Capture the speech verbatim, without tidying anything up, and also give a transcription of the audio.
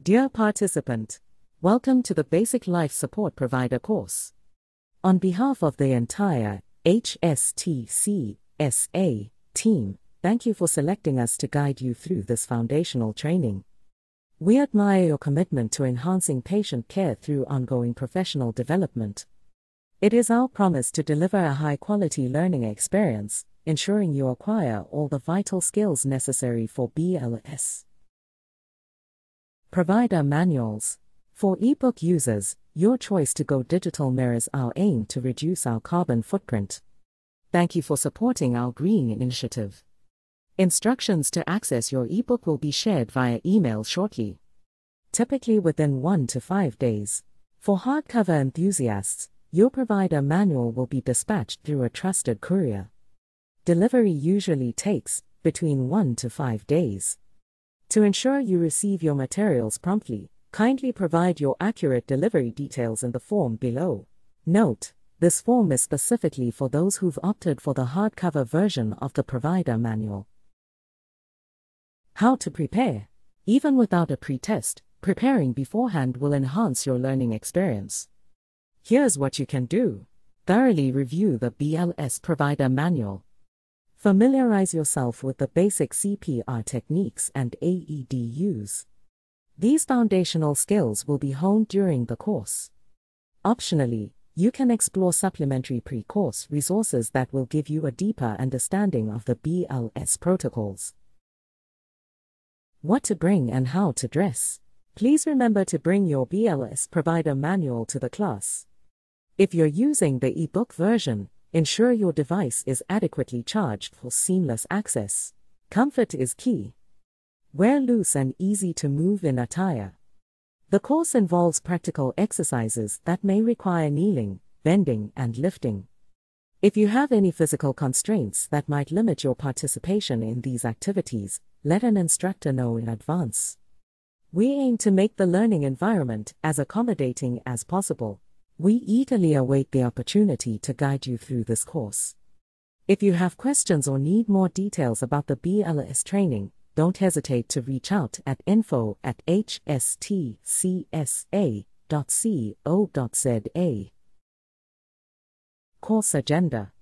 Dear participant, welcome to the Basic Life Support Provider course. On behalf of the entire H S T C S A team, thank you for selecting us to guide you through this foundational training. We admire your commitment to enhancing patient care through ongoing professional development. It is our promise to deliver a high-quality learning experience, ensuring you acquire all the vital skills necessary for B L S. Provider manuals. For ebook users, your choice to go digital mirrors our aim to reduce our carbon footprint. Thank you for supporting our green initiative. Instructions to access your ebook will be shared via email shortly, typically within one to five days. For hardcover enthusiasts, your provider manual will be dispatched through a trusted courier. Delivery usually takes between one to five days. To ensure you receive your materials promptly, kindly provide your accurate delivery details in the form below. Note, this form is specifically for those who've opted for the hardcover version of the provider manual. How to prepare. Even without a pre-test, preparing beforehand will enhance your learning experience. Here's what you can do. Thoroughly review the B L S provider manual. Familiarize yourself with the basic C P R techniques and A E D use. These foundational skills will be honed during the course. Optionally, you can explore supplementary pre-course resources that will give you a deeper understanding of the B L S protocols. What to bring and how to dress. Please remember to bring your B L S provider manual to the class. If you're using the ebook version, ensure your device is adequately charged for seamless access. Comfort is key. Wear loose and easy to move in attire. The course involves practical exercises that may require kneeling, bending, and lifting. If you have any physical constraints that might limit your participation in these activities, let an instructor know in advance. We aim to make the learning environment as accommodating as possible. We eagerly await the opportunity to guide you through this course. If you have questions or need more details about the B L S training, don't hesitate to reach out at info at h s t c s a dot co dot z a. Course agenda.